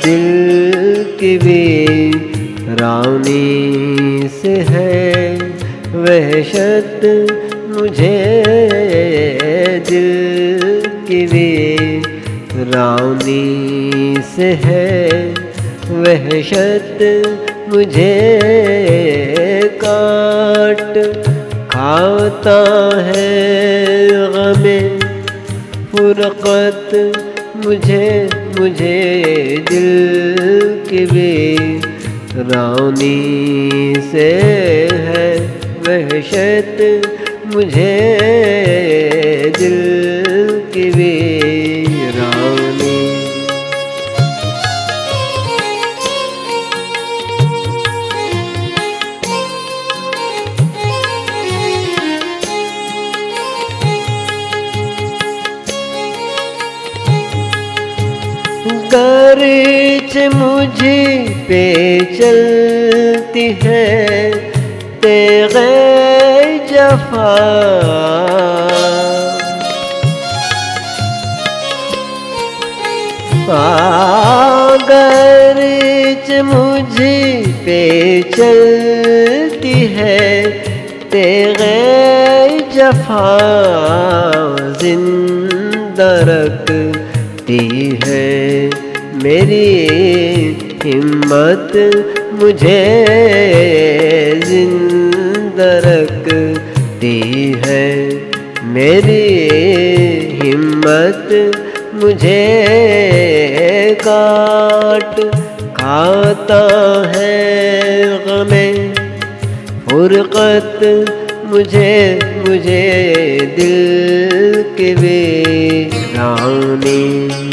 दिल की वीरानी से है वहशत मुझे, दिल की वीरानी से है वहशत मुझे। काट खाता है गमे फुरक़त मुझे, मुझे दिल की वीरानी से है वहशत मुझे, दिल की वीरानी। गर्ज मुझे पे चलती है तेग़े जफ़ा, गर्ज मुझे पे चलती है तेग़े जफ़ा, ज़िंदा रखती है मेरी हिम्मत मुझे, जिंदा रखती है मेरी हिम्मत मुझे। काट खाता है गमे फुरक़त मुझे, मुझे दिल की वीरानी।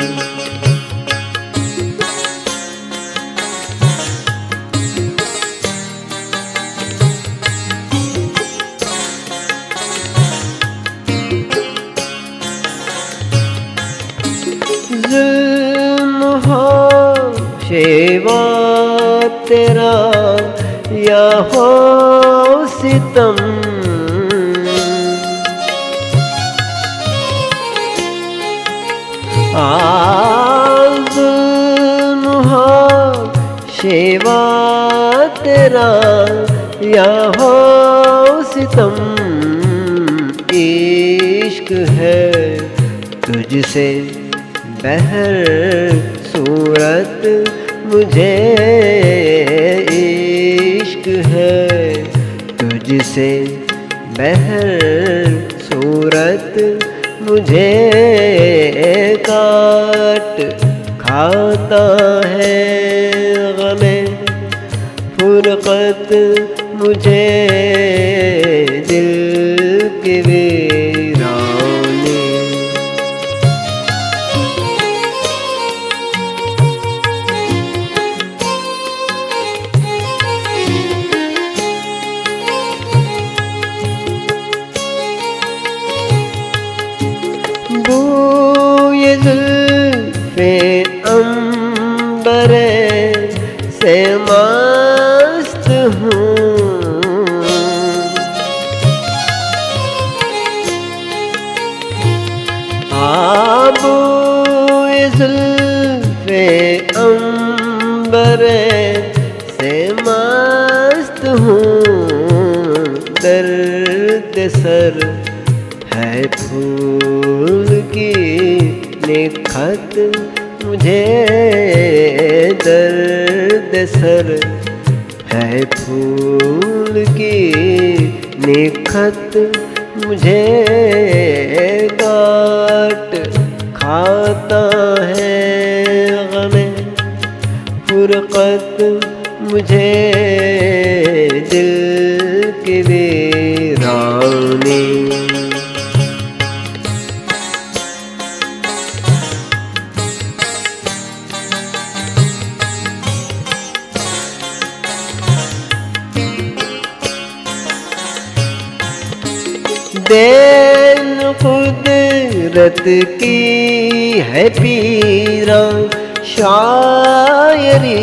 ज़ुल्म हो शेवा तेरा या हो सितम, ज़ुल्म हो शेवा तेरा या हो सितम, इश्क है तुझसे बहर सूरत मुझे, इश्क है तुझसे बहर सूरत मुझे। काट खाता है गमे फुरक़त मुझे, दिल की वीरानी। बूए ज़ुल्फ़े अंबरे से मस्त हूँ, बूए ज़ुल्फ़े अंबरे से मस्त हूँ। दर्द सर है फूल की निखत मुझे, दर्द सर है फूल की निखत मुझे। काट खाता है गमे फुरक़त मुझे, दिल की वीरानी। देन कुदरत की है पीरा शायरी,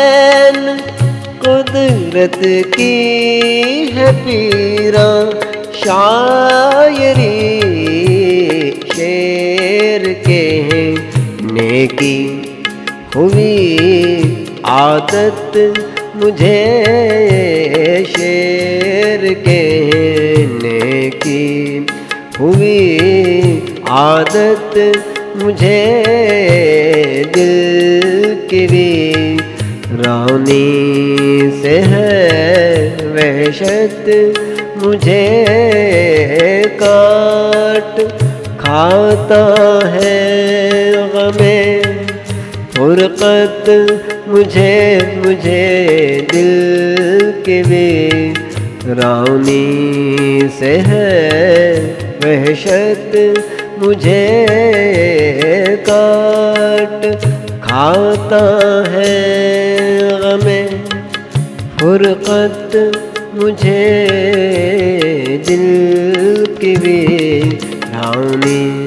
देन कुदरत की है पीरा शायरी शेर कहने की हुई आदत मुझे, शेर कहने की हुई आदत मुझे, दिल की वीरानी से है वहशत मुझे, काट खाता है गमे फुरकत मुझे, दिल की वीरानी से है वहशत मुझे, काट खाता है गमे फुरकत मुझे, दिल की वीरानी।